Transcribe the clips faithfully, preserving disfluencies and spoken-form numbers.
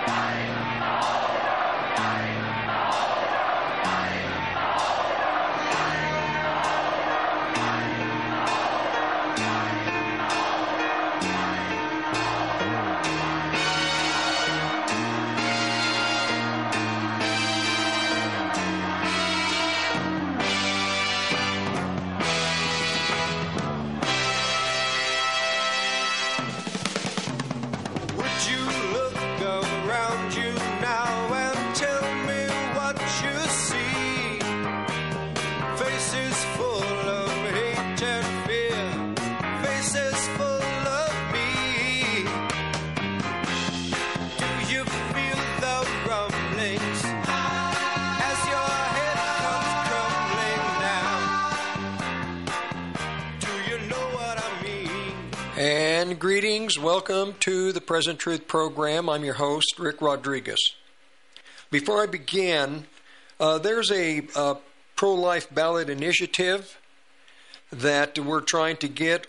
And greetings. Welcome to the Present Truth program. I'm your host, Rick Rodriguez. Before I begin, uh, there's a, a pro-life ballot initiative that we're trying to get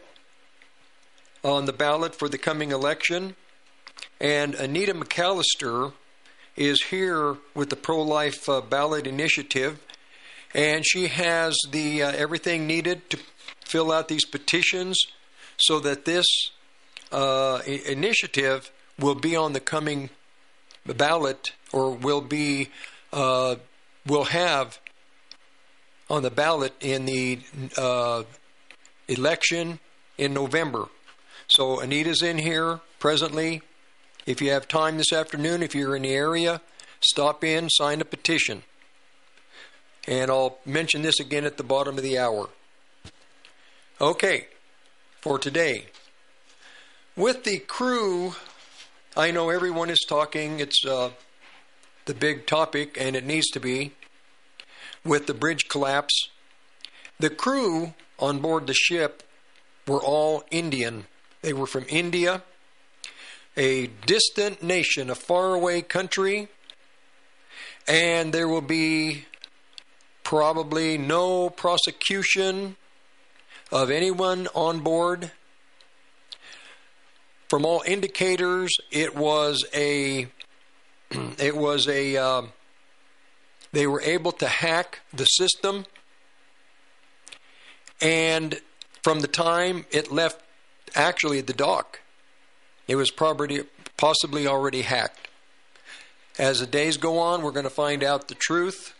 on the ballot for the coming election. And Anita McAllister is here with the pro-life uh, ballot initiative. And she has the uh, everything needed to fill out these petitions, so that this uh, initiative will be on the coming ballot, or will be, uh, will have on the ballot in the uh, election in November. So Anita's in here presently. If you have time this afternoon, if you're in the area, stop in, sign a petition. And I'll mention this again at the bottom of the hour. Okay. For today, with the crew, I know everyone is talking. It's uh, the big topic, and it needs to be, with the bridge collapse. The crew on board the ship were all Indian. They were from India, a distant nation, a faraway country, and there will be probably no prosecution of anyone on board. From all indicators, it was a, it was a, uh, they were able to hack the system, and from the time it left, actually the dock, it was probably possibly already hacked. As the days go on, we're going to find out the truth,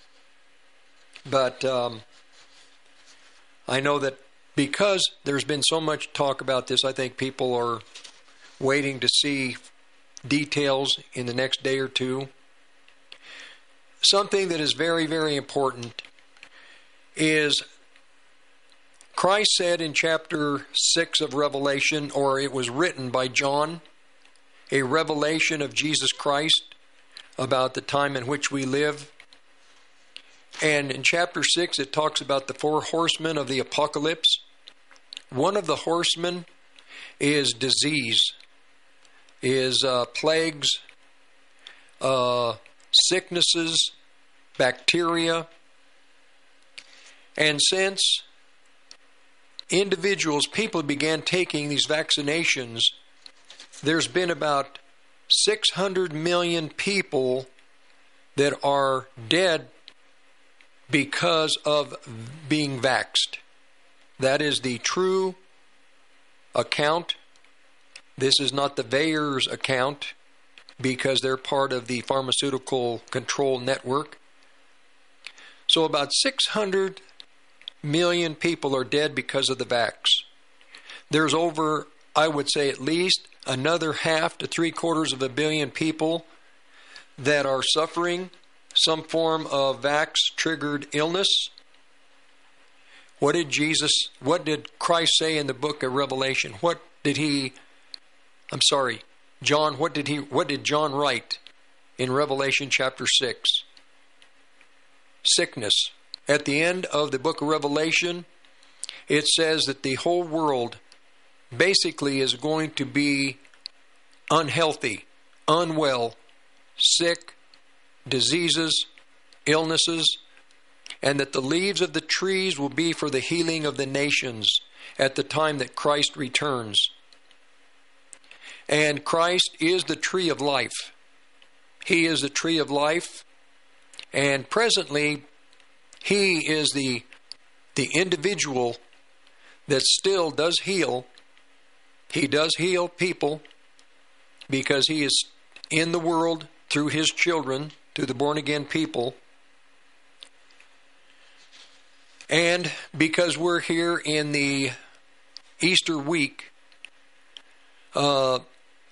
but um, I know that because there's been so much talk about this, I think people are waiting to see details in the next day or two. Something that is very, very important is Christ said in chapter six of Revelation, or it was written by John, a revelation of Jesus Christ about the time in which we live. And in chapter six, it talks about the four horsemen of the apocalypse. One of the horsemen is disease, is uh, plagues, uh, sicknesses, bacteria. And since individuals, people began taking these vaccinations, there's been about six hundred million people that are dead because of being vaxxed. That is the true account. This is not the VAERS account, because they're part of the pharmaceutical control network. So about six hundred million people are dead because of the vax. There's over, I would say at least, another half to three quarters of a billion people that are suffering some form of vax-triggered illness. What did Jesus, what did Christ say in the book of Revelation? What did he, I'm sorry, John, what did he, what did John write in Revelation chapter six? Sickness. At the end of the book of Revelation, it says that the whole world basically is going to be unhealthy, unwell, sick, diseases, illnesses, and that the leaves of the trees will be for the healing of the nations at the time that Christ returns. And Christ is the tree of life. He is the tree of life, and presently He is the the individual that still does heal. He does heal people because He is in the world through His children, through the born-again people. And because we're here in the Easter week, uh,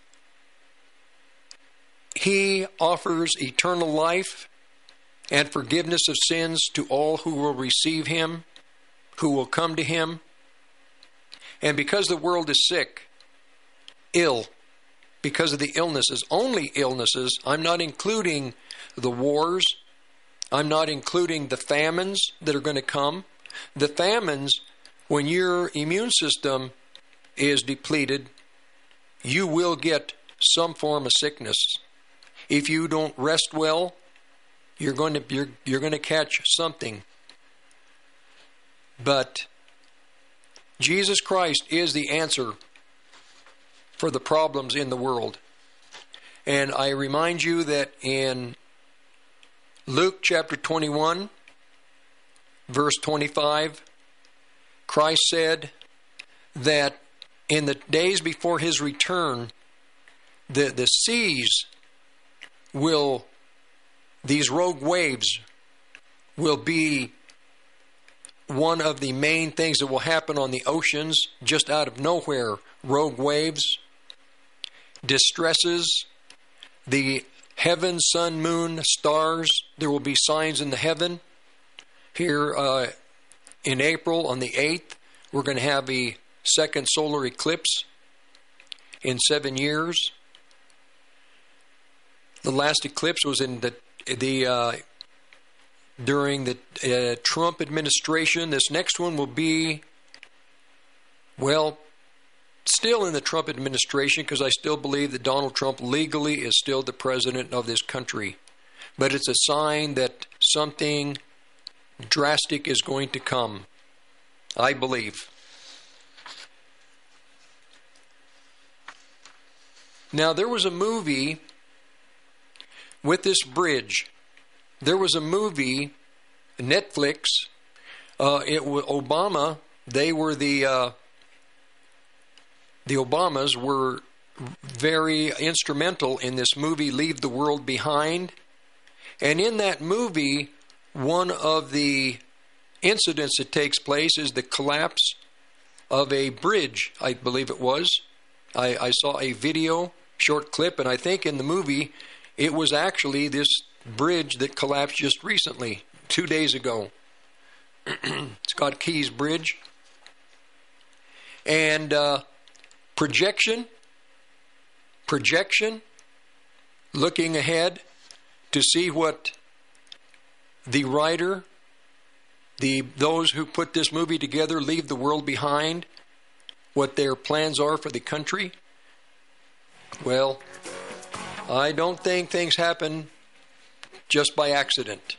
He offers eternal life and forgiveness of sins to all who will receive Him, who will come to Him. And because the world is sick, ill, because of the illnesses, only illnesses, I'm not including the wars, I'm not including the famines that are going to come. The famines, when your immune system is depleted, you will get some form of sickness. If you don't rest well, you're going to you're, you're going to catch something. But Jesus Christ is the answer for the problems in the world. And I remind you that in Luke chapter twenty-one, verse twenty-five, Christ said that in the days before His return, the, the seas will, these rogue waves will be one of the main things that will happen on the oceans, just out of nowhere. Rogue waves, distresses, the heaven, sun, moon, stars. There will be signs in the heaven. Here uh, in April on the eighth, we're going to have a second solar eclipse in seven years. The last eclipse was in the the uh, during the uh, Trump administration. This next one will be, well, still in the Trump administration, because I still believe that Donald Trump legally is still the president of this country. But it's a sign that something drastic is going to come, I believe. Now, there was a movie with this bridge. There was a movie, Netflix. Uh, it was Obama. They were the uh, the Obamas were very instrumental in this movie, Leave the World Behind. And in that movie, one of the incidents that takes place is the collapse of a bridge, I believe it was. I, I saw a video, short clip, and I think in the movie it was actually this bridge that collapsed just recently, two days ago. Scott Keys Bridge. And uh, projection, projection, looking ahead to see what the writer, the those who put this movie together, Leave the World Behind, what their plans are for the country. Well, I don't think things happen just by accident.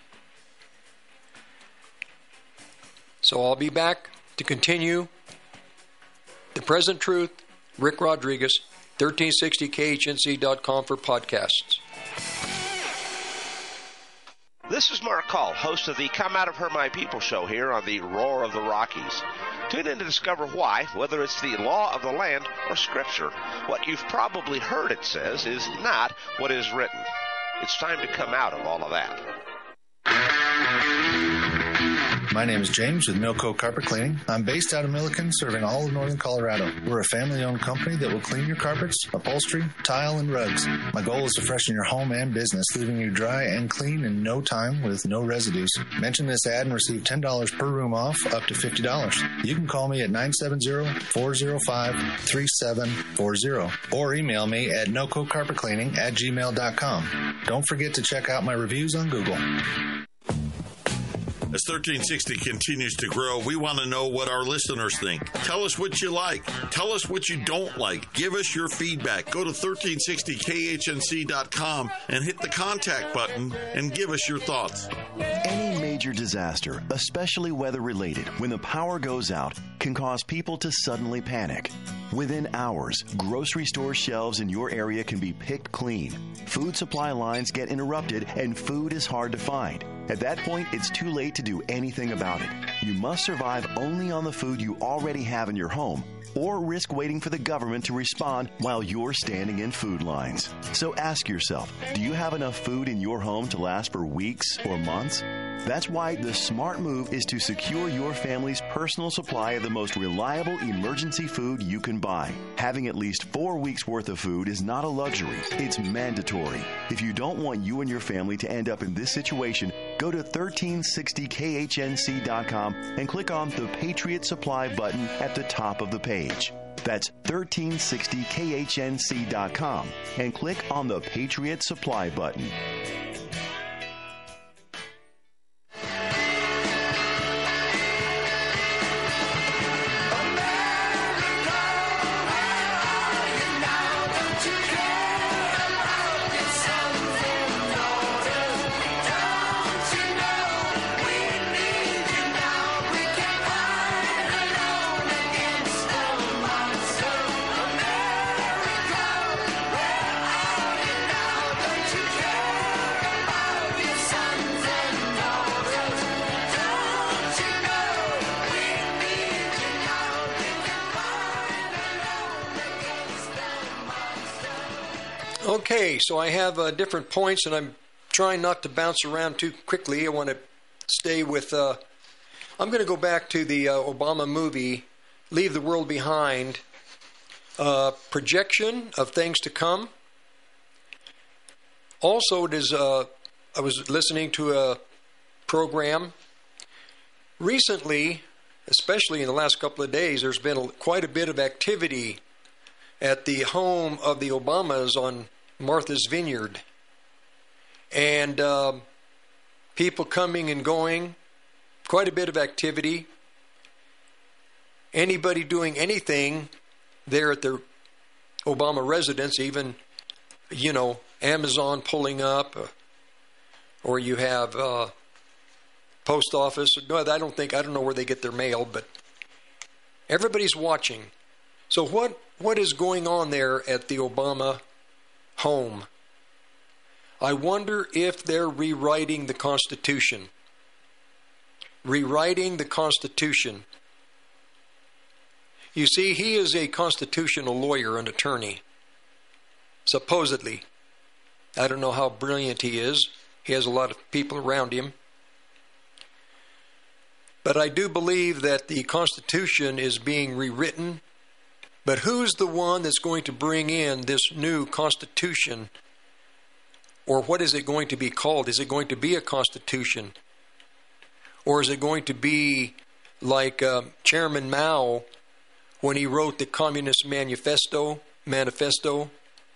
So I'll be back to continue The Present Truth. Rick Rodriguez, thirteen sixty K H N C dot com for podcasts. This is Mark Call, host of the Come Out of Her My People show here on the Roar of the Rockies. Tune in to discover why, whether it's the law of the land or Scripture, what you've probably heard it says is not what is written. It's time to come out of all of that. My name is James with Milco Carpet Cleaning. I'm based out of Milliken, serving all of northern Colorado. We're a family-owned company that will clean your carpets, upholstery, tile, and rugs. My goal is to freshen your home and business, leaving you dry and clean in no time with no residues. Mention this ad and receive ten dollars per room off, up to fifty dollars. You can call me at nine seven zero, four zero five, three seven four zero or email me at noco carpet cleaning at gmail dot com. Don't forget to check out my reviews on Google. As thirteen sixty continues to grow, we want to know what our listeners think. Tell us what you like. Tell us what you don't like. Give us your feedback. Go to thirteen sixty K H N C dot com and hit the contact button and give us your thoughts. Any major major disaster, especially weather-related, when the power goes out, can cause people to suddenly panic. Within hours, grocery store shelves in your area can be picked clean. Food supply lines get interrupted, and food is hard to find. At that point, it's too late to do anything about it. You must survive only on the food you already have in your home, or risk waiting for the government to respond while you're standing in food lines. So ask yourself, do you have enough food in your home to last for weeks or months? That's why the smart move is to secure your family's personal supply of the most reliable emergency food you can buy. Having at least four weeks worth of food is not a luxury, it's mandatory. If you don't want you and your family to end up in this situation, go to thirteen sixty K H N C dot com and click on the Patriot Supply button at the top of the page. That's thirteen sixty K H N C dot com and click on the Patriot Supply button. Okay, so I have uh, different points, and I'm trying not to bounce around too quickly. I want to stay with, uh, I'm going to go back to the uh, Obama movie, Leave the World Behind, uh, projection of things to come. Also, it is, uh, I was listening to a program recently, especially in the last couple of days. There's been a, quite a bit of activity at the home of the Obamas on Martha's Vineyard, and um, people coming and going, quite a bit of activity. Anybody doing anything there at the Obama residence, even, you know, Amazon pulling up, uh, or you have uh, post office. No, I don't think, I don't know where they get their mail, but everybody's watching. So what what is going on there at the Obama home? I wonder if they're rewriting the Constitution. Rewriting the Constitution. You see, he is a constitutional lawyer, an attorney. Supposedly. I don't know how brilliant he is. He has a lot of people around him. But I do believe that the Constitution is being rewritten. But who's the one that's going to bring in this new Constitution? Or what is it going to be called? Is it going to be a Constitution? Or is it going to be like uh, Chairman Mao when he wrote the Communist Manifesto? Manifesto?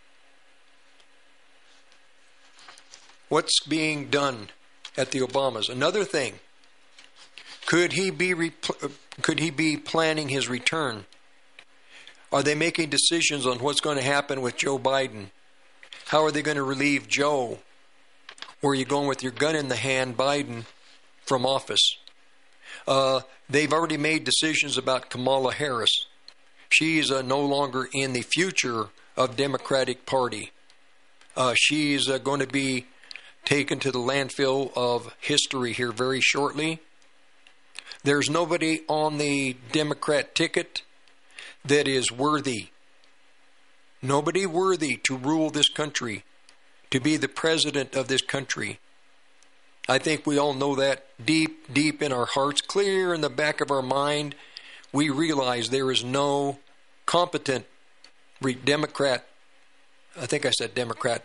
What's being done at the Obamas? Another thing. Could he be repl- could he be planning his return? Are they making decisions on what's going to happen with Joe Biden? How are they going to relieve Joe? Or are you going with your gun in the hand, Biden, from office? Uh, they've already made decisions about Kamala Harris. She's uh, no longer in the future of Democratic Party. Uh, she's uh, going to be taken to the landfill of history here very shortly. There's nobody on the Democrat ticket that is worthy. Nobody worthy to rule this country, to be the president of this country. I think we all know that deep, deep in our hearts, clear in the back of our mind. We realize there is no competent Democrat, I think I said Democrat,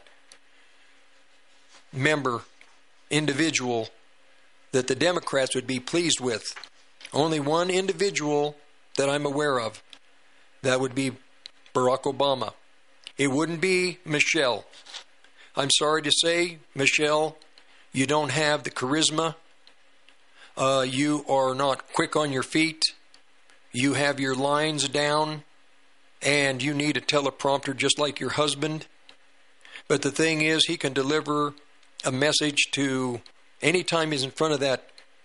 member, individual that the Democrats would be pleased with. Only one individual that I'm aware of. That would be Barack Obama. It wouldn't be Michelle. I'm sorry to say, Michelle, you don't have the charisma. Uh, you are not quick on your feet. You have your lines down, and you need a teleprompter just like your husband. But the thing is, he can deliver a message to, anytime he's in front of that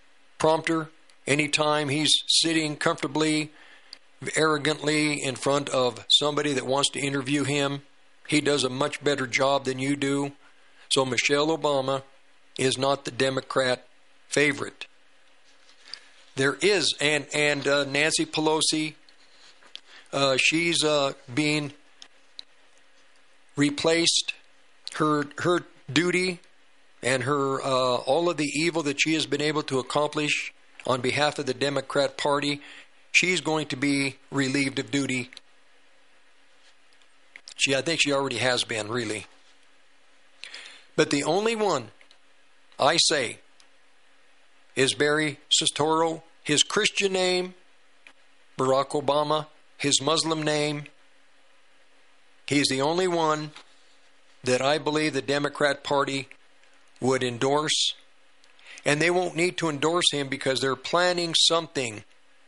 prompter. Anytime he's sitting comfortably, arrogantly in front of somebody that wants to interview him, he does a much better job than you do. So Michelle Obama is not the Democrat favorite. There is, and, and uh, Nancy Pelosi, uh, she's uh, being replaced. Her her duty and her uh, all of the evil that she has been able to accomplish on behalf of the Democrat Party, she's going to be relieved of duty. She, I think she already has been, really. But the only one, I say, is Barry Soetoro. His Christian name, Barack Obama. His Muslim name. He's the only one that I believe the Democrat Party would endorse. And they won't need to endorse him because they're planning something.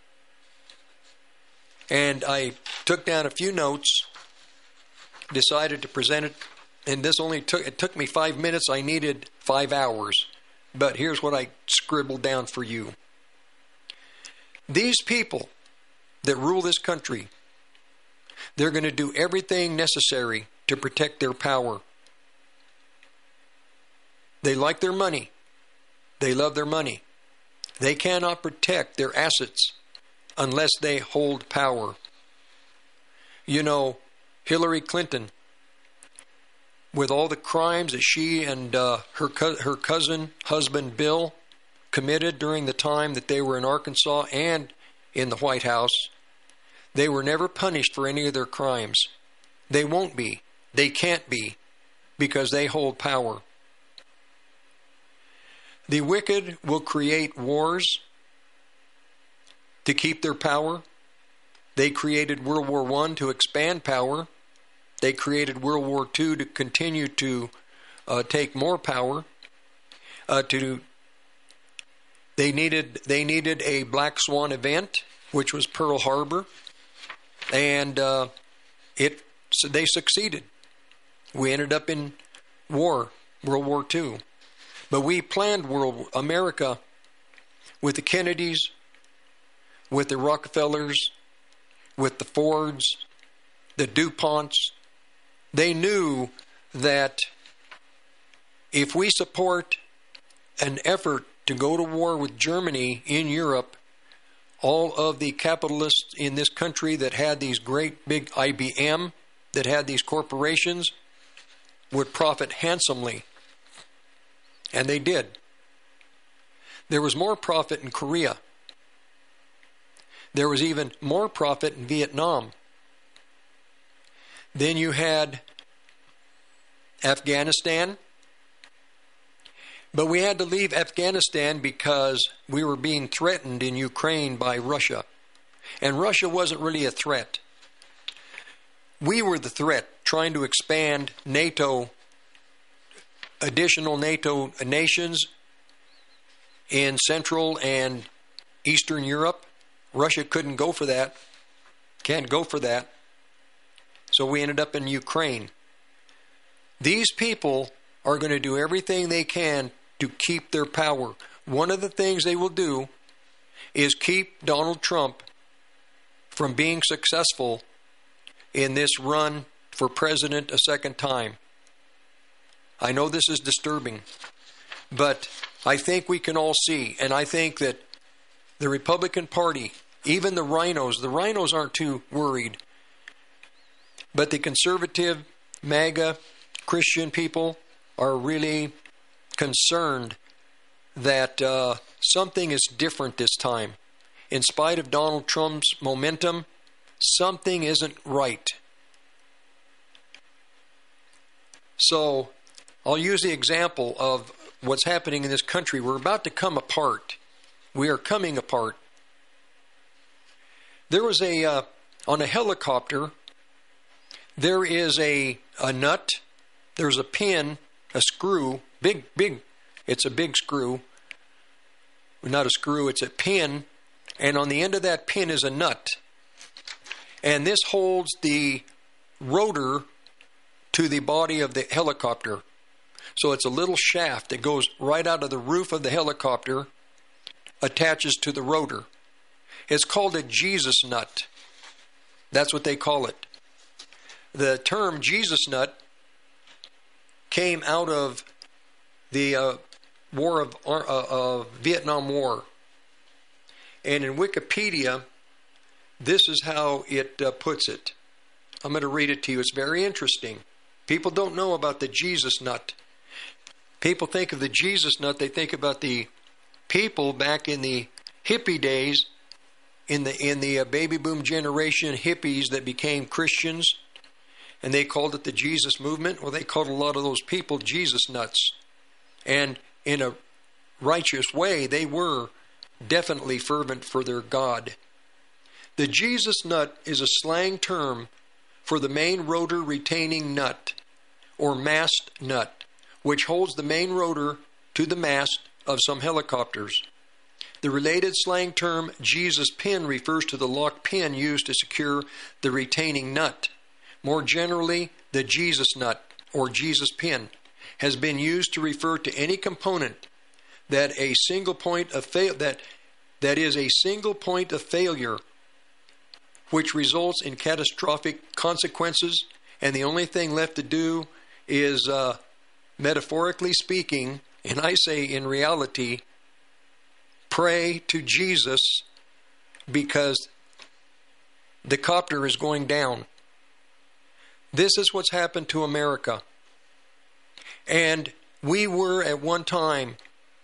And I took down a few notes, decided to present it, and this only took, it took me five minutes. I needed five hours. But here's what I scribbled down for you. These people that rule this country, they're going to do everything necessary to protect their power. They like their money. They love their money. They cannot protect their assets unless they hold power. You know, Hillary Clinton, with all the crimes that she and uh, her co- her cousin, husband Bill, committed during the time that they were in Arkansas and in the White House, they were never punished for any of their crimes. They won't be. They can't be, because they hold power. The wicked will create wars to keep their power. They created World War One to expand power. They created World War Two to continue to uh, take more power. Uh, to they needed they needed a Black Swan event, which was Pearl Harbor, and uh, it so they succeeded. We ended up in war, World War Two. But we planned world America with the Kennedys, with the Rockefellers, with the Fords, the DuPonts. They knew that if we support an effort to go to war with Germany in Europe, all of the capitalists in this country that had these great big I B M, that had these corporations, would profit handsomely. And they did. There was more profit in Korea. There was even more profit in Vietnam. Then you had Afghanistan. But we had to leave Afghanistan because we were being threatened in Ukraine by Russia. And Russia wasn't really a threat. We were the threat, trying to expand NATO, additional NATO nations in Central and Eastern Europe. Russia couldn't go for that. Can't go for that. So we ended up in Ukraine. These people are going to do everything they can to keep their power. One of the things they will do is keep Donald Trump from being successful in this run for president a second time. I know this is disturbing, but I think we can all see, and I think that the Republican Party, even the rhinos, the rhinos aren't too worried, but the conservative, MAGA, Christian people are really concerned that uh, something is different this time. In spite of Donald Trump's momentum, something isn't right. So I'll use the example of what's happening in this country. We're about to come apart. We are coming apart. There was a, uh, on a helicopter, there is a, a nut, there's a pin, a screw, big, big, it's a big screw. Not a screw, it's a pin, and on the end of that pin is a nut. And this holds the rotor to the body of the helicopter. So it's a little shaft that goes right out of the roof of the helicopter attaches to the rotor. It's called a Jesus nut. That's what they call it. The term Jesus nut came out of the uh, War of uh, uh, Vietnam War. And in Wikipedia, this is how it uh, puts it. I'm going to read it to you. It's very interesting. People don't know about the Jesus nut. People think of the Jesus nut, they think about the people back in the hippie days, in the in the uh, baby boom generation, hippies that became Christians, and they called it the Jesus movement. Well, they called a lot of those people Jesus nuts. And in a righteous way, they were definitely fervent for their God. The Jesus nut is a slang term for the main rotor retaining nut, or mast nut, which holds the main rotor to the mast of some helicopters. The related slang term Jesus pin refers to the lock pin used to secure the retaining nut. More generally, the Jesus nut, or Jesus pin, has been used to refer to any component that a single point of fail that that is a single point of failure, which results in catastrophic consequences, and the only thing left to do is, uh, metaphorically speaking, and I say in reality, pray to Jesus because the copter is going down. This is what's happened to America. And we were at one time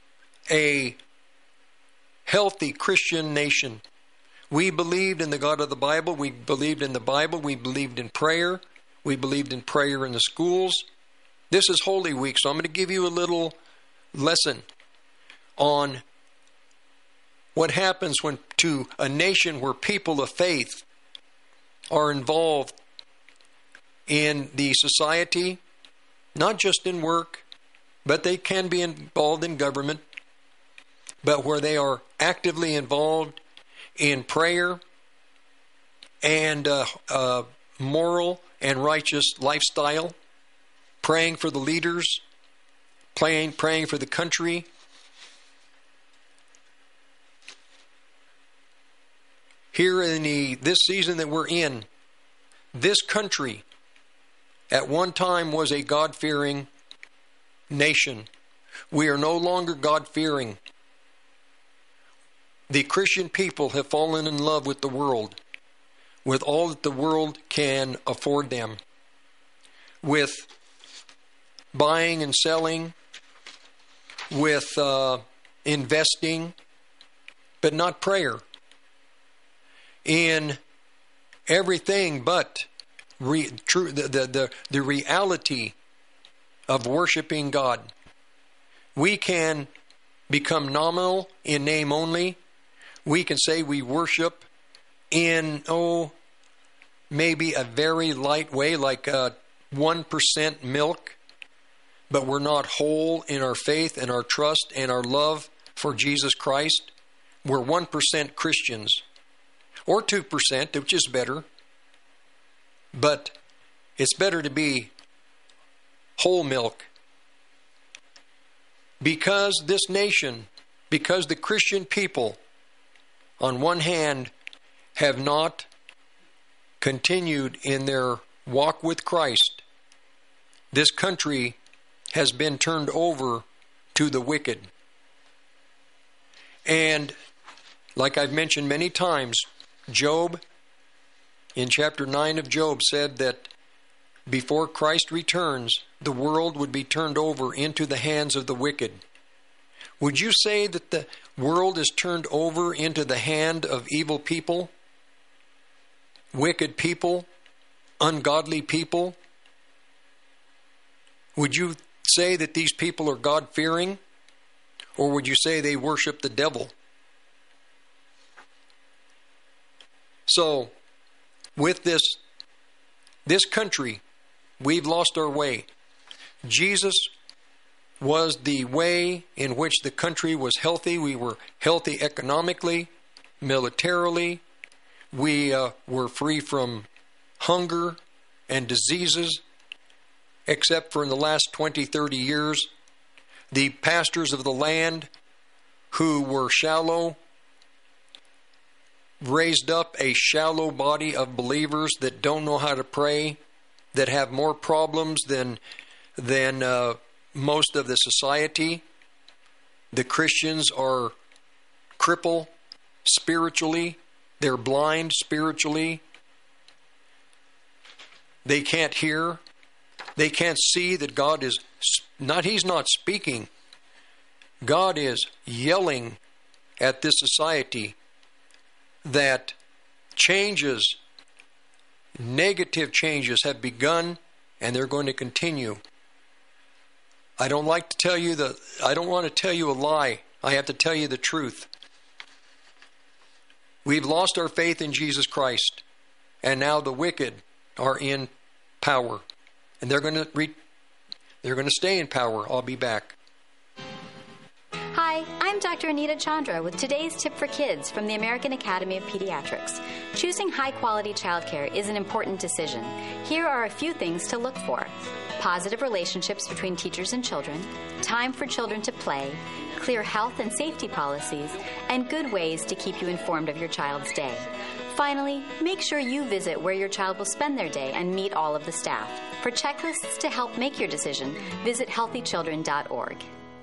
a healthy Christian nation. We believed in the God of the Bible. We believed in the Bible. We believed in prayer. We believed in prayer in the schools. This is Holy Week, so I'm going to give you a little lesson on what happens when to a nation where people of faith are involved in the society, not just in work, but they can be involved in government, but where they are actively involved in prayer and uh, uh, moral and righteous lifestyle, praying for the leaders, praying, praying for the country. Here in the this season that we're in, this country at one time was a God-fearing nation. We are no longer God-fearing. The Christian people have fallen in love with the world, with all that the world can afford them, with buying and selling, with uh, investing, but not prayer, in everything but re, true, the, the, the, the reality of worshiping God. We can become nominal in name only. We can say we worship in, oh, maybe a very light way, like uh, one percent milk, but we're not whole in our faith and our trust and our love for Jesus Christ. We're one percent Christians, or two percent, which is better. But it's better to be whole milk. Because this nation, because the Christian people, on one hand, have not continued in their walk with Christ, this country has been turned over to the wicked. And like I've mentioned many times, Job, in chapter nine of Job, said that before Christ returns, the world would be turned over into the hands of the wicked. Would you say that the world is turned over into the hand of evil people, wicked people, ungodly people? Would you say that these people are God-fearing, or would you say they worship the devil? So, with this, this country, we've lost our way. Jesus was the way in which the country was healthy. We were healthy economically, militarily. We uh, were free from hunger and diseases, except for in the last twenty, thirty years. The pastors of the land who were shallow, raised up a shallow body of believers that don't know how to pray, that have more problems than than uh, most of the society. The Christians are crippled spiritually. They're blind spiritually. They can't hear. They can't see that God is not, He's not speaking. God is yelling at this society that changes, negative changes have begun, and they're going to continue. I don't like to tell you the, I don't want to tell you a lie. I have to tell you the truth. We've lost our faith in Jesus Christ, and now the wicked are in power, and they're going to re, they're going to stay in power. I'll be back. Hi, I'm Doctor Anita Chandra with today's tip for kids from the American Academy of Pediatrics. Choosing high-quality childcare is an important decision. Here are a few things to look for: positive relationships between teachers and children, time for children to play, clear health and safety policies, and good ways to keep you informed of your child's day. Finally, make sure you visit where your child will spend their day and meet all of the staff. For checklists to help make your decision, visit healthy children dot org.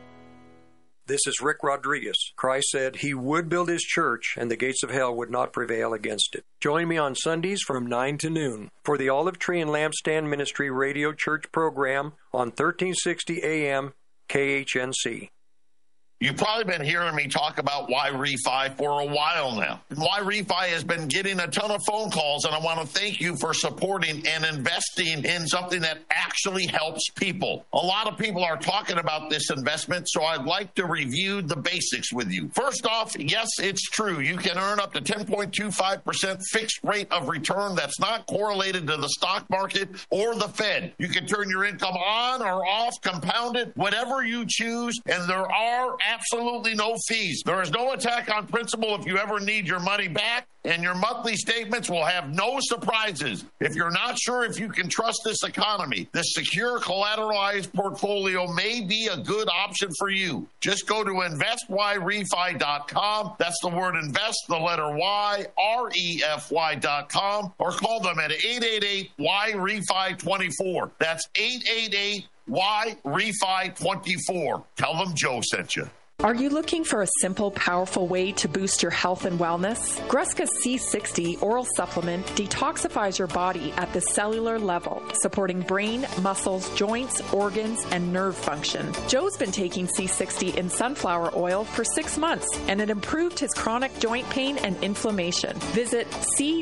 This is Rick Rodriguez. Christ said He would build His church, and the gates of hell would not prevail against it. Join me on Sundays from nine to noon for the Olive Tree and Lampstand Ministry Radio Church program on thirteen sixty A M K H N C. You've probably been hearing me talk about Y-Refi for a while now. Y-Refi has been getting a ton of phone calls, and I want to thank you for supporting and investing in something that actually helps people. A lot of people are talking about this investment, so I'd like to review the basics with you. First off, yes, it's true. You can earn up to ten point two five percent fixed rate of return that's not correlated to the stock market or the Fed. You can turn your income on or off, compound it, whatever you choose, and there are absolutely no fees. There is no attack on principal if you ever need your money back, and your monthly statements will have no surprises. If you're not sure if you can trust this economy, this secure collateralized portfolio may be a good option for you. Just go to invest y refi dot com. That's the word invest, the letter Y, R E F Y dot com, or call them at eight eight eight Y refi twenty-four. That's eight eight eight Y refi twenty-four. Tell them Joe sent you. Are you looking for a simple, powerful way to boost your health and wellness? Gresca C sixty oral supplement detoxifies your body at the cellular level, supporting brain, muscles, joints, organs, and nerve function. Joe's been taking C sixty in sunflower oil for six months, and it improved his chronic joint pain and inflammation. Visit c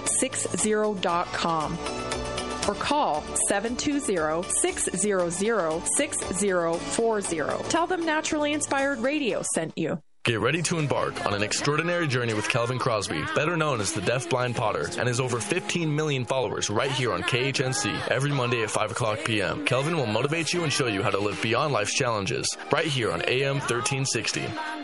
sixty dot com. or call seven two zero, six zero zero, six zero four zero. Tell them Naturally Inspired Radio sent you. Get ready to embark on an extraordinary journey with Kelvin Crosby, better known as the Deaf Blind Potter, and his over fifteen million followers right here on K H N C every Monday at five o'clock p.m. Kelvin will motivate you and show you how to live beyond life's challenges right here on A M thirteen sixty.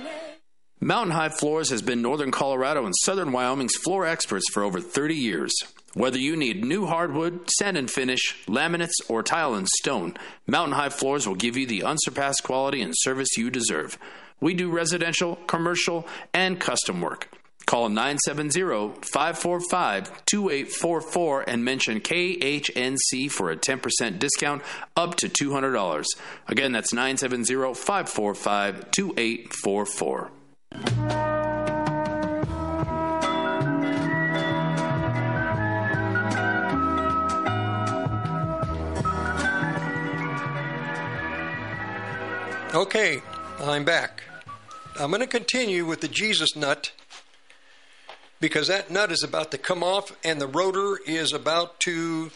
Mountain High Floors has been Northern Colorado and Southern Wyoming's floor experts for over thirty years. Whether you need new hardwood, sand and finish, laminates, or tile and stone, Mountain High Floors will give you the unsurpassed quality and service you deserve. We do residential, commercial, and custom work. Call nine seven zero, five four five, two eight four four and mention K H N C for a ten percent discount up to two hundred dollars. Again, that's nine seven zero, five four five, two eight four four. Okay, I'm back. I'm going to continue with the Jesus nut because that nut is about to come off and the rotor is about to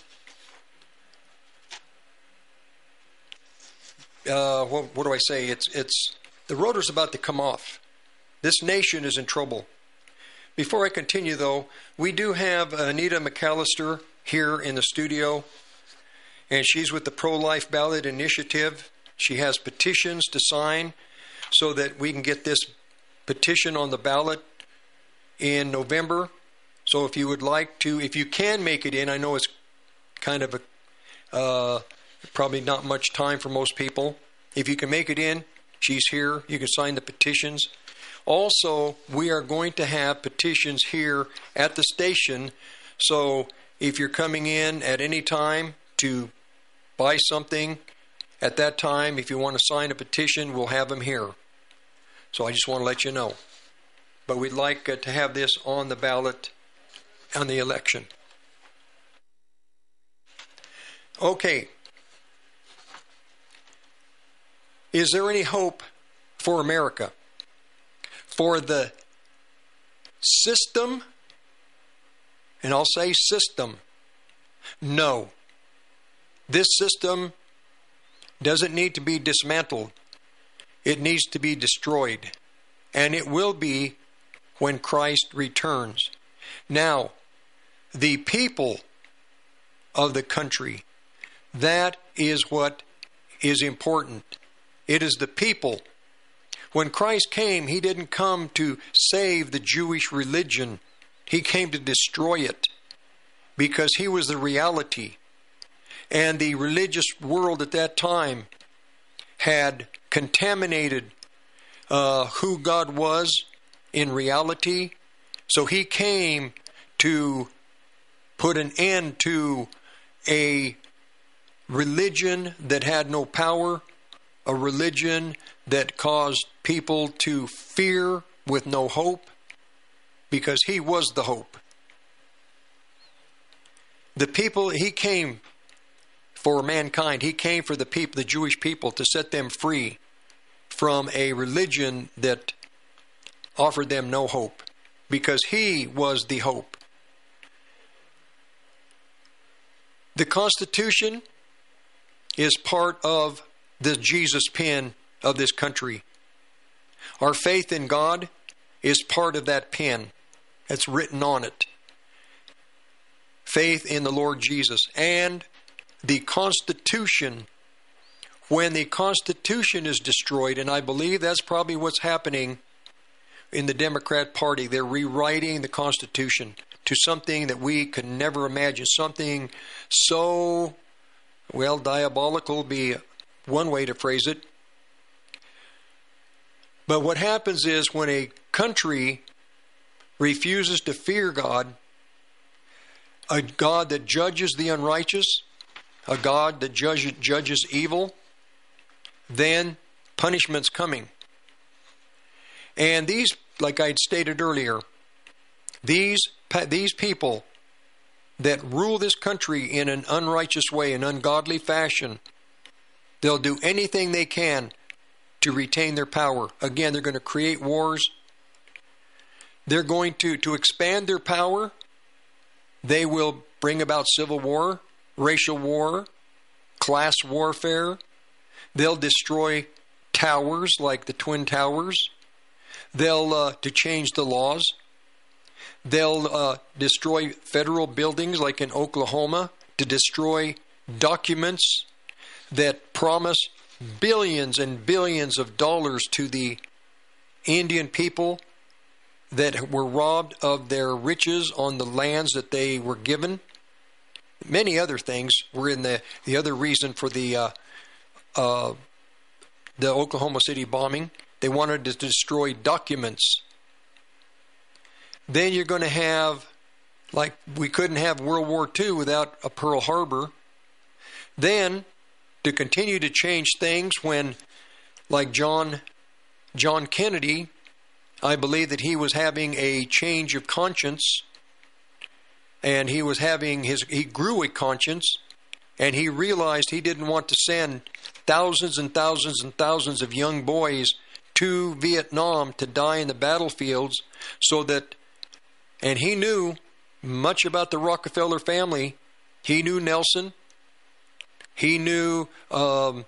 uh, what, what do I say? It's it's the rotor's about to come off. This nation is in trouble. Before I continue, though, we do have Anita McAllister here in the studio, and she's with the Pro-Life Ballot Initiative. She has petitions to sign so that we can get this petition on the ballot in November. So if you would like to, if you can make it in, I know it's kind of a uh, probably not much time for most people. If you can make it in, she's here. You can sign the petitions. Also, we are going to have petitions here at the station. So if you're coming in at any time to buy something, at that time, if you want to sign a petition, we'll have them here. So I just want to let you know. But we'd like uh, to have this on the ballot on the election. Okay. Is there any hope for America? For the system, and I'll say system, no. This system doesn't need to be dismantled. It needs to be destroyed. And it will be when Christ returns. Now, the people of the country, that is what is important. It is the people. When Christ came, he didn't come to save the Jewish religion. He came to destroy it because he was the reality. And the religious world at that time had contaminated uh, who God was in reality. So he came to put an end to a religion that had no power, a religion that caused people to fear with no hope, because he was the hope. The people, he came for mankind. He came for the people, the Jewish people, to set them free from a religion that offered them no hope, because he was the hope. The Constitution is part of the Jesus pen of this country. Our faith in God is part of that pen that's written on it. Faith in the Lord Jesus. And the Constitution, when the Constitution is destroyed, and I believe that's probably what's happening in the Democrat Party, they're rewriting the Constitution to something that we could never imagine, something so, well, diabolical be one way to phrase it. But what happens is when a country refuses to fear God, a God that judges the unrighteous, a God that judges, judges evil, then punishment's coming. And these, like I had stated earlier, these, these people that rule this country in an unrighteous way, an ungodly fashion, they'll do anything they can to retain their power. Again, they're going to create wars. They're going to, to expand their power. They will bring about civil war, racial war, class warfare. They'll destroy towers like the Twin Towers. They'll, uh, to change the laws. They'll uh, destroy federal buildings like in Oklahoma, to destroy documents that promise billions and billions of dollars to the Indian people that were robbed of their riches on the lands that they were given. Many other things were in the, the other reason for the uh, uh, the Oklahoma City bombing. They wanted to destroy documents. Then you're going to have, like we couldn't have World War Two without a Pearl Harbor. Then, to continue to change things when, like John John Kennedy, I believe that he was having a change of conscience, and he was having his, he grew a conscience, and he realized he didn't want to send thousands and thousands and thousands of young boys to Vietnam to die in the battlefields, so that, and he knew much about the Rockefeller family. He knew Nelson. He knew um,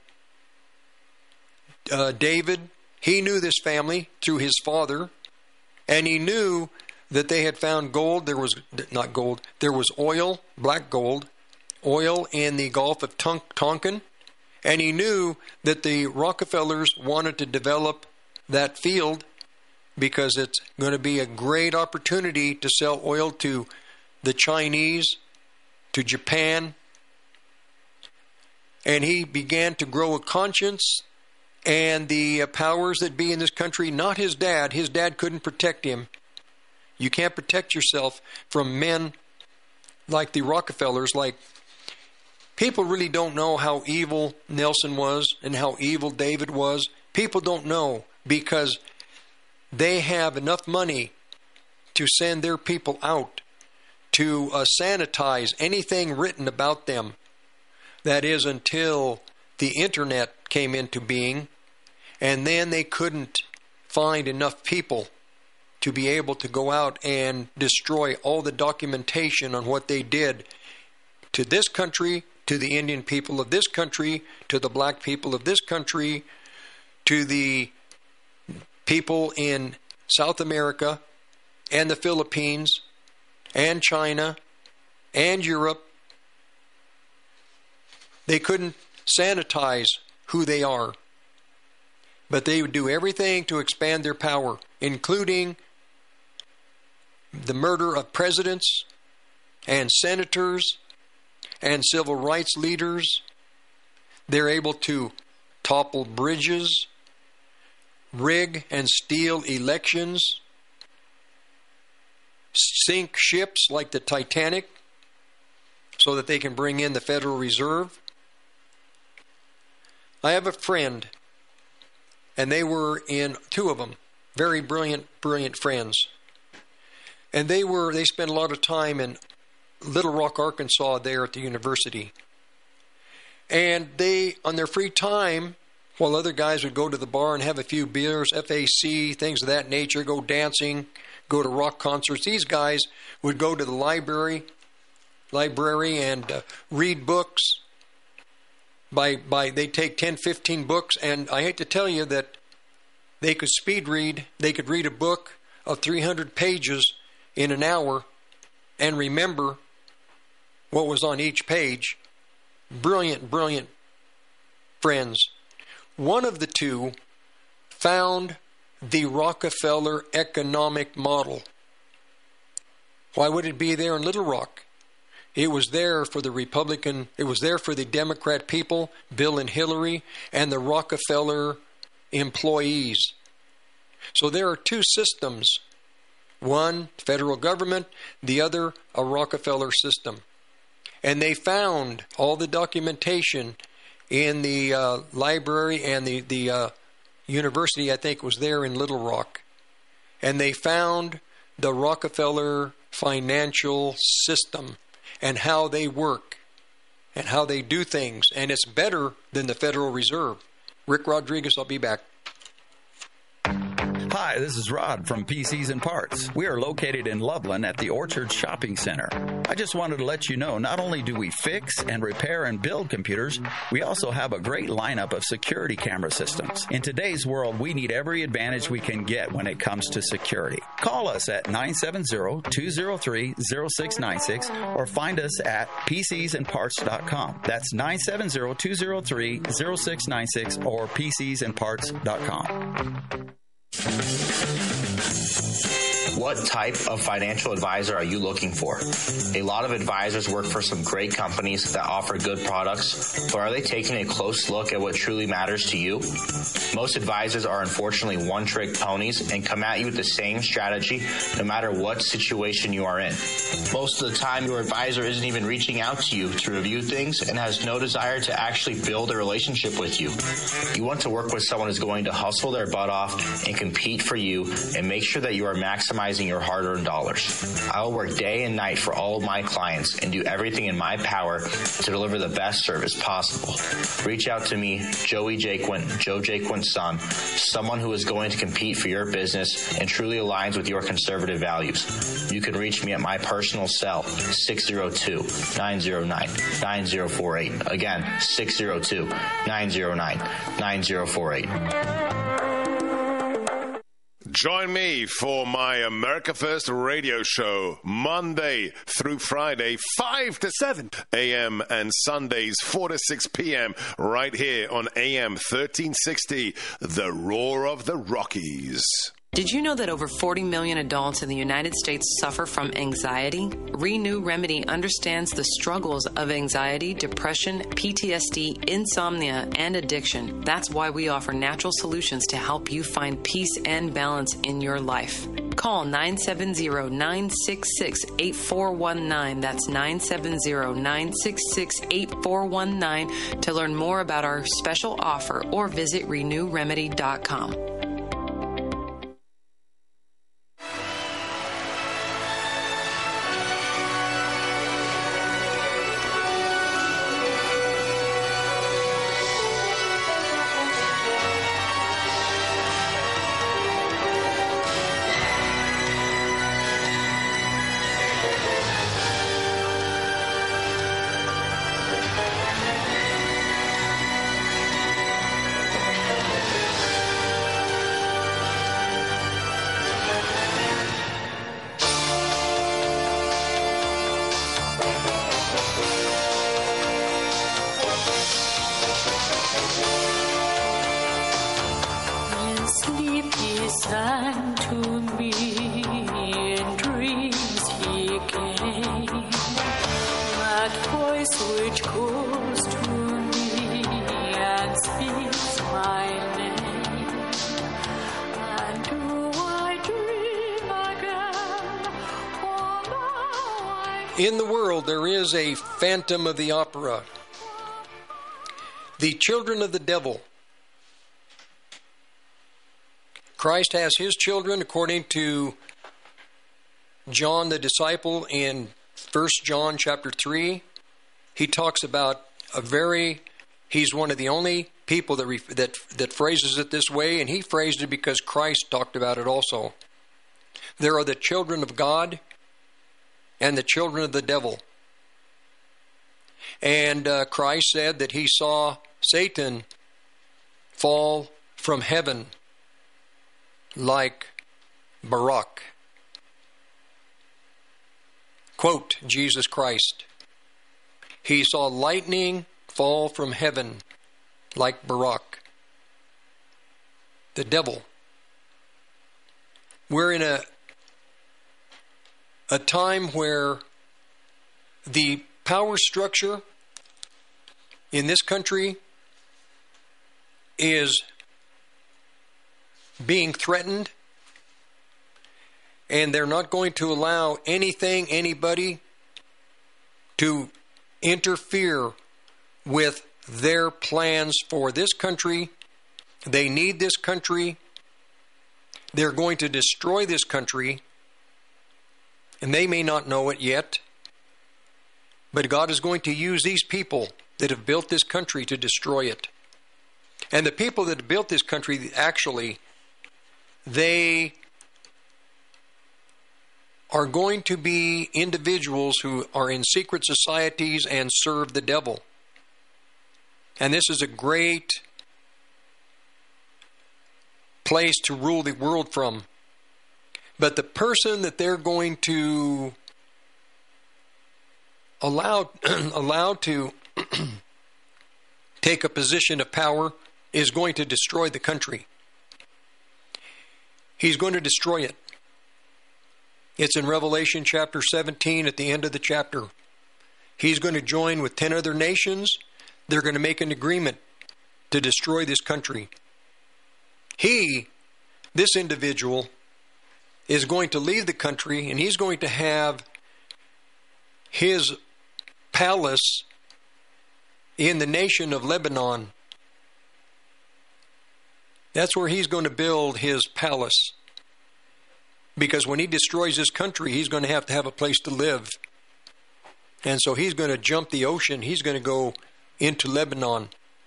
uh, David. He knew this family through his father. And he knew that they had found gold. There was, not gold, there was oil, black gold, oil in the Gulf of Ton- Tonkin. And he knew that the Rockefellers wanted to develop that field because it's going to be a great opportunity to sell oil to the Chinese, to Japan. And he began to grow a conscience and the uh, powers that be in this country, not his dad. His dad couldn't protect him. You can't protect yourself from men like the Rockefellers. Like, people really don't know how evil Nelson was and how evil David was. People don't know because they have enough money to send their people out to uh, sanitize anything written about them. That is, until the internet came into being, and then they couldn't find enough people to be able to go out and destroy all the documentation on what they did to this country, to the Indian people of this country, to the black people of this country, to the people in South America and the Philippines and China and Europe. They couldn't sanitize who they are, but they would do everything to expand their power, including the murder of presidents and senators and civil rights leaders. They're able to topple bridges, rig and steal elections, sink ships like the Titanic so that they can bring in the Federal Reserve. I have a friend, and they were in, two of them, very brilliant, brilliant friends. And they were, they spent a lot of time in Little Rock, Arkansas, there at the university. And they, on their free time, while other guys would go to the bar and have a few beers, F A C, things of that nature, go dancing, go to rock concerts, these guys would go to the library, library and uh, read books. By by, they take ten, fifteen books, and I hate to tell you that they could speed read. They could read a book of three hundred pages in an hour and remember what was on each page. Brilliant, brilliant friends. One of the two found the Rockefeller economic model. Why would it be there in Little Rock? It was there for the Republican, it was there for the Democrat people, Bill and Hillary, and the Rockefeller employees. So there are two systems. One, federal government, the other, a Rockefeller system. And they found all the documentation in the uh, library and the, the uh, university, I think, was there in Little Rock. And they found the Rockefeller financial system and how they work and how they do things. And it's better than the Federal Reserve. Rick Rodriguez, I'll be back. Hi, this is Rod from P Cs and Parts. We are located in Loveland at the Orchard Shopping Center. I just wanted to let you know, not only do we fix and repair and build computers, we also have a great lineup of security camera systems. In today's world, we need every advantage we can get when it comes to security. Call us at nine seven zero, two zero three, zero six nine six or find us at P Cs and parts dot com. That's nine seven zero, two zero three, zero six nine six or P Cs and parts dot com. What type of financial advisor are you looking for? A lot of advisors work for some great companies that offer good products, but are they taking a close look at what truly matters to you? Most advisors are unfortunately one-trick ponies and come at you with the same strategy no matter what situation you are in. Most of the time, your advisor isn't even reaching out to you to review things and has no desire to actually build a relationship with you. You want to work with someone who's going to hustle their butt off and compete for you and make sure that you are maximizing your hard-earned dollars. I will work day and night for all of my clients and do everything in my power to deliver the best service possible. Reach out to me, Joey Jaquint, Joe Jaquint's son, someone who is going to compete for your business and truly aligns with your conservative values. You can reach me at my personal cell, six zero two, nine zero nine, nine zero four eight. Again, six zero two, nine zero nine, nine zero four eight. Join me for my America First radio show, Monday through Friday, five to seven a.m. and Sundays, four to six p.m. right here on A M thirteen sixty, The Roar of the Rockies. Did you know that over forty million adults in the United States suffer from anxiety? Renew Remedy understands the struggles of anxiety, depression, P T S D, insomnia, and addiction. That's why we offer natural solutions to help you find peace and balance in your life. Call nine seven zero, nine six six, eight four one nine. That's nine seven zero, nine six six, eight four one nine to learn more about our special offer or visit renew remedy dot com. In the world, there is a Phantom of the Opera. The children of the devil. Christ has his children according to John the disciple in First John chapter three. He talks about a very, he's one of the only people that, ref, that, that phrases it this way, and he phrased it because Christ talked about it also. There are the children of God and the children of the devil. And uh, Christ said that he saw Satan fall from heaven like Barak. Quote Jesus Christ. He saw lightning fall from heaven like Barak. The devil. We're in a a time where the power structure in this country is being threatened, and they're not going to allow anything, anybody to interfere with their plans for this country. They need this country. They're going to destroy this country, and they may not know it yet, but God is going to use these people that have built this country to destroy it. And the people that have built this country, actually, they are going to be individuals who are in secret societies and serve the devil. And this is a great place to rule the world from. But the person that they're going to allow, allow to take a position of power is going to destroy the country. He's going to destroy it. It's in Revelation chapter seventeen at the end of the chapter. He's going to join with ten other nations. They're going to make an agreement to destroy this country. He, this individual, is going to leave the country, and he's going to have his palace in the nation of Lebanon. That's where he's going to build his palace. Because when he destroys this country, he's going to have to have a place to live. And so he's going to jump the ocean. He's going to go into Lebanon.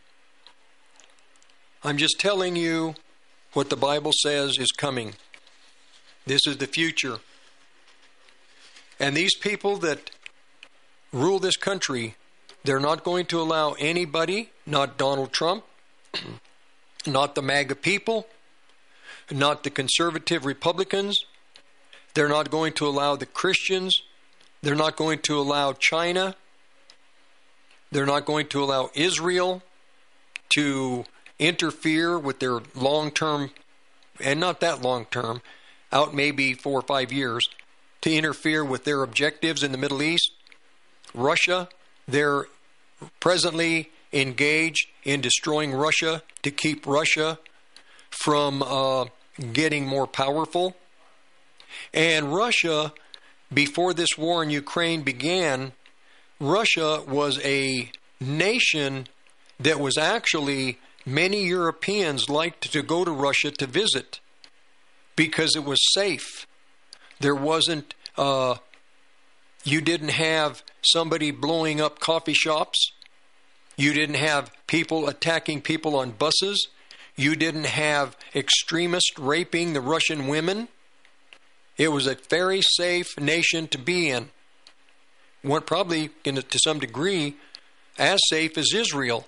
I'm just telling you what the Bible says is coming. This is the future. And these people that rule this country, they're not going to allow anybody, not Donald Trump, not the MAGA people, not the conservative Republicans. They're not going to allow the Christians. They're not going to allow China. They're not going to allow Israel to interfere with their long-term and not that long term, out maybe four or five years, to interfere with their objectives in the Middle East. Russia, they're presently engaged in destroying Russia to keep Russia from uh, getting more powerful. And Russia, before this war in Ukraine began, Russia was a nation that was actually, many Europeans liked to go to Russia to visit because it was safe. There wasn't, uh, you didn't have somebody blowing up coffee shops. You didn't have people attacking people on buses. You didn't have extremists raping the Russian women. It was a very safe nation to be in. One probably, in, to some degree, as safe as Israel.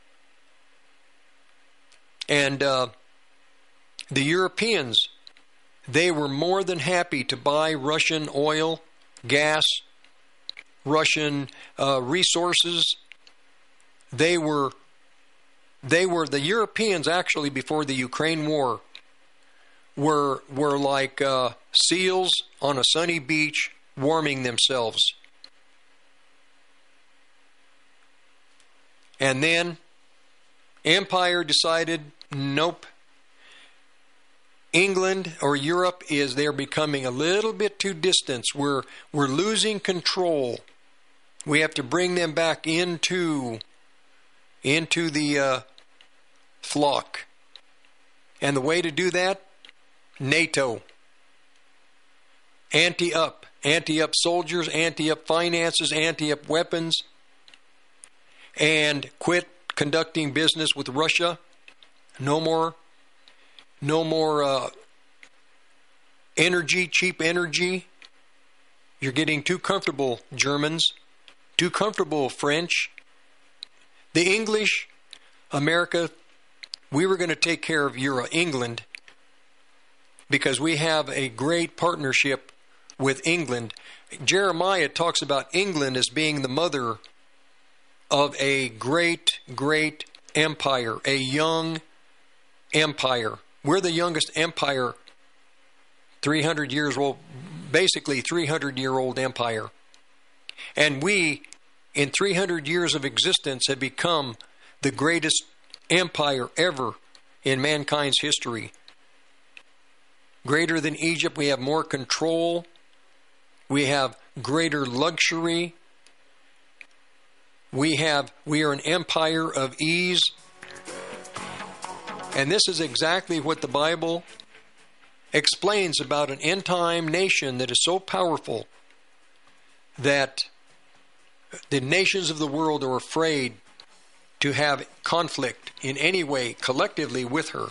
And uh, the Europeans, they were more than happy to buy Russian oil, gas, Russian uh, resources. They were, they were the Europeans actually before the Ukraine war were were like uh, seals on a sunny beach warming themselves. And then Empire decided, nope. England or Europe is they're becoming a little bit too distant. We're we're losing control. We have to bring them back into into the uh, flock. And the way to do that, NATO. Ante-up. Ante-up soldiers, ante-up finances, ante-up weapons, and quit conducting business with Russia. No more, no more uh, energy, cheap energy. You're getting too comfortable, Germans. Too comfortable, French. The English, America, we were going to take care of Euro, England, because we have a great partnership with England. Jeremiah talks about England as being the mother of a great, great empire, a young empire. We're the youngest empire, three hundred years old, basically three hundred year old empire. And we, in three hundred years of existence, have become the greatest empire ever in mankind's history. Greater than Egypt, we have more control. We have greater luxury. We have, we are an empire of ease. And this is exactly what the Bible explains about an end-time nation that is so powerful that the nations of the world are afraid to have conflict in any way collectively with her.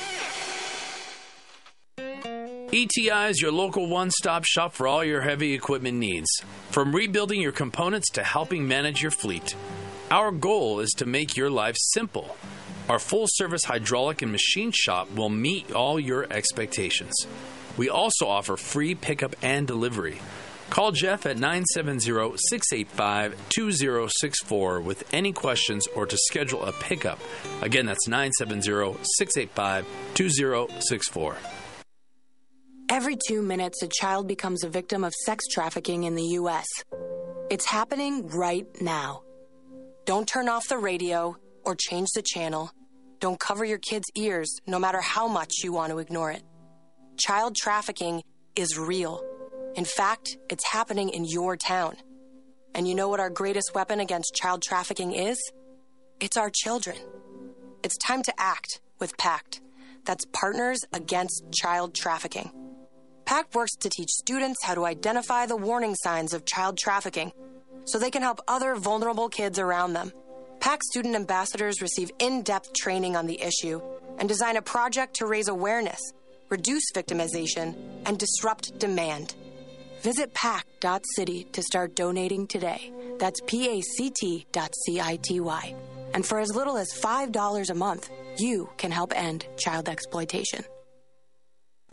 E T I is your local one-stop shop for all your heavy equipment needs. From rebuilding your components to helping manage your fleet. Our goal is to make your life simple. Our full-service hydraulic and machine shop will meet all your expectations. We also offer free pickup and delivery. Call Jeff at nine seven zero, six eight five, two zero six four with any questions or to schedule a pickup. Again, that's nine seven zero, six eight five, two zero six four. Every two minutes, a child becomes a victim of sex trafficking in the U S. It's happening right now. Don't turn off the radio or change the channel. Don't cover your kids' ears, no matter how much you want to ignore it. Child trafficking is real. In fact, it's happening in your town. And you know what our greatest weapon against child trafficking is? It's our children. It's time to act with PACT. That's Partners Against Child Trafficking. PACT works to teach students how to identify the warning signs of child trafficking so they can help other vulnerable kids around them. PACT student ambassadors receive in-depth training on the issue and design a project to raise awareness, reduce victimization, and disrupt demand. Visit pact dot city to start donating today. That's P A C T dot C I T Y. And for as little as five dollars a month, you can help end child exploitation.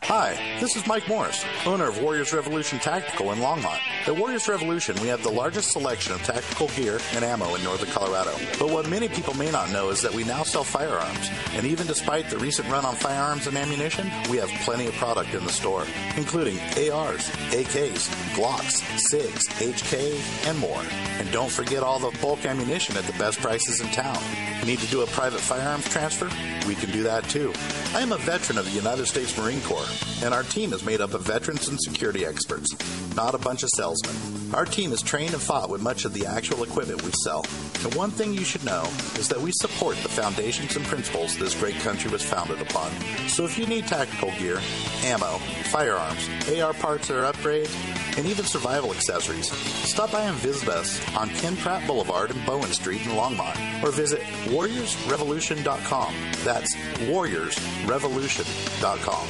Hi, this is Mike Morris, owner of Warriors Revolution Tactical in Longmont. At Warriors Revolution, we have the largest selection of tactical gear and ammo in northern Colorado. But what many people may not know is that we now sell firearms. And even despite the recent run on firearms and ammunition, we have plenty of product in the store, including A Rs, A Ks, Glocks, SIGs, H K, and more. And don't forget all the bulk ammunition at the best prices in town. Need to do a private firearms transfer? We can do that too. I am a veteran of the United States Marine Corps, and our team is made up of veterans and security experts, not a bunch of salesmen. Our team is trained and fought with much of the actual equipment we sell. And one thing you should know is that we support the foundations and principles this great country was founded upon. So if you need tactical gear, ammo, firearms, A R parts or upgrades, and even survival accessories, stop by and visit us on Ken Pratt Boulevard and Bowen Street in Longmont, or visit warriors revolution dot com. That's warriors revolution dot com.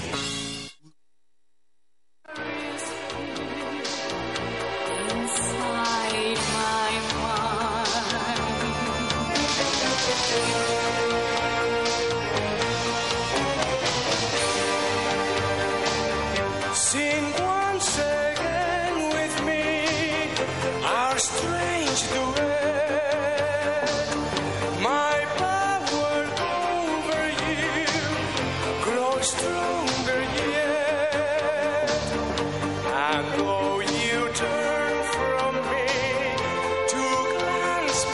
Sing once again with me our strange duet. My power over you grows stronger yet. And though you turn from me to glance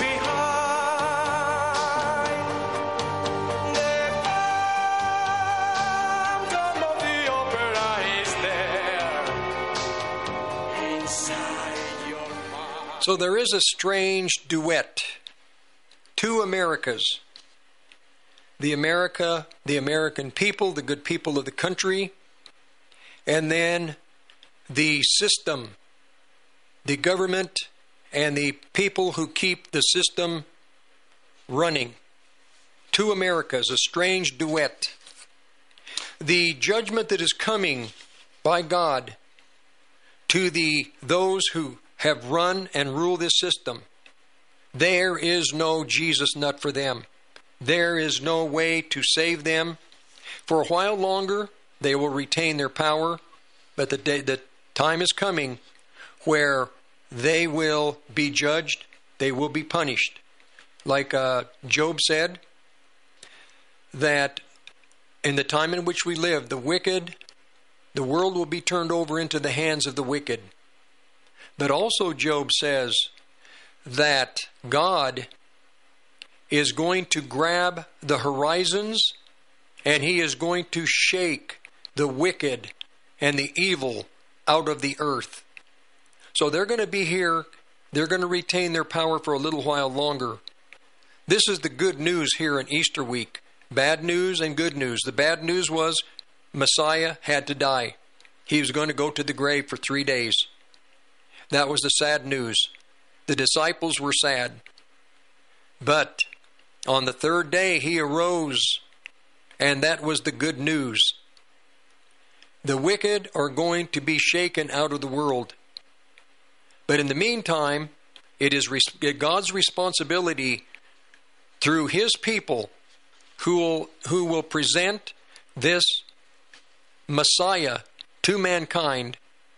behind, the phantom of the opera is there inside your mind. So there is a strange duet. Two Americas. The America, the American people, the good people of the country, and then the system, the government, and the people who keep the system running. Two Americas, a strange duet. The judgment that is coming by God to the those who have run and rule this system, there is no Jesus nut for them. There is no way to save them. For a while longer, they will retain their power, but the day, the time is coming where they will be judged, they will be punished. Like uh, Job said, that in the time in which we live, the wicked, the world will be turned over into the hands of the wicked. But also Job says that God is going to grab the horizons and he is going to shake the wicked and the evil out of the earth. So they're going to be here. They're going to retain their power for a little while longer. This is the good news here in Easter week. Bad news and good news. The bad news was Messiah had to die. He was going to go to the grave for three days. That was the sad news. The disciples were sad. But on the third day he arose, and that was the good news. The wicked are going to be shaken out of the world. But in the meantime, it is God's responsibility through his people who will, who will present this Messiah to mankind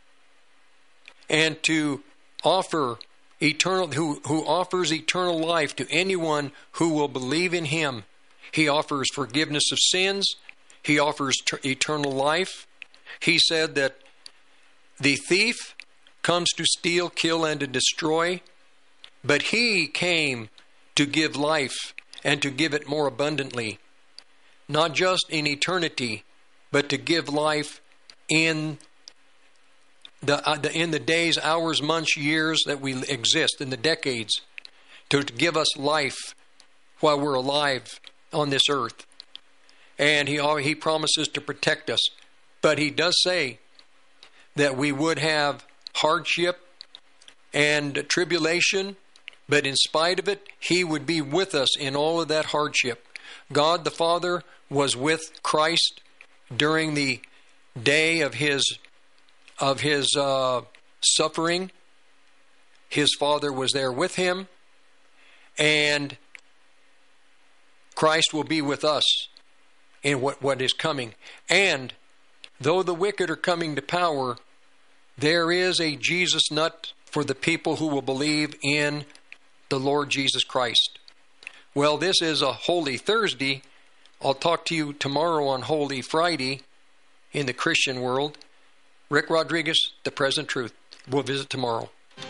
and to offer eternal, who, who offers eternal life to anyone who will believe in him. He offers forgiveness of sins. He offers ter- eternal life. He said that the thief comes to steal, kill, and to destroy, but he came to give life and to give it more abundantly. Not just in eternity, but to give life in the, uh, the in the days, hours, months, years that we exist, in the decades, to, to give us life while we're alive on this earth. And he he promises to protect us. But he does say that we would have hardship and tribulation, but in spite of it, he would be with us in all of that hardship. God the Father was with Christ during the day of his of his uh, suffering. His Father was there with him, and Christ will be with us in what, what is coming. And though the wicked are coming to power, there is a Jesus nut for the people who will believe in the Lord Jesus Christ. Well, this is a Holy Thursday. I'll talk to you tomorrow on Holy Friday in the Christian world. Rick Rodriguez, The Present Truth. We'll visit tomorrow.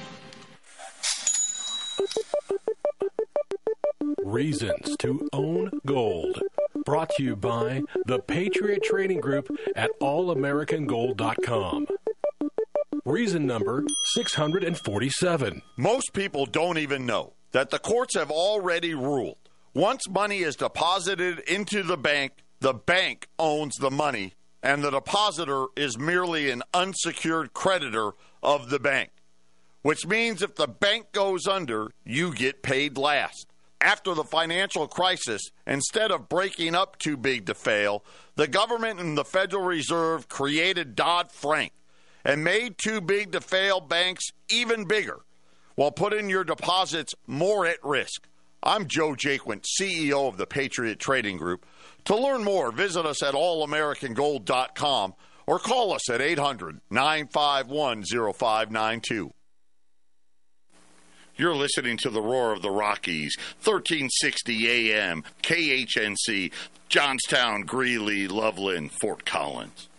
Reasons to own gold. Brought to you by the Patriot Trading Group at all american gold dot com. Reason number six hundred forty-seven. Most people don't even know that the courts have already ruled. Once money is deposited into the bank, the bank owns the money, and the depositor is merely an unsecured creditor of the bank. Which means if the bank goes under, you get paid last. After the financial crisis, instead of breaking up too big to fail, the government and the Federal Reserve created Dodd-Frank and made too big to fail banks even bigger, while putting your deposits more at risk. I'm Joe Jaquint, C E O of the Patriot Trading Group. To learn more, visit us at all american gold dot com or call us at eight hundred, nine five one, oh five nine two. You're listening to the Roar of the Rockies, thirteen sixty A M, K H N C, Johnstown, Greeley, Loveland, Fort Collins.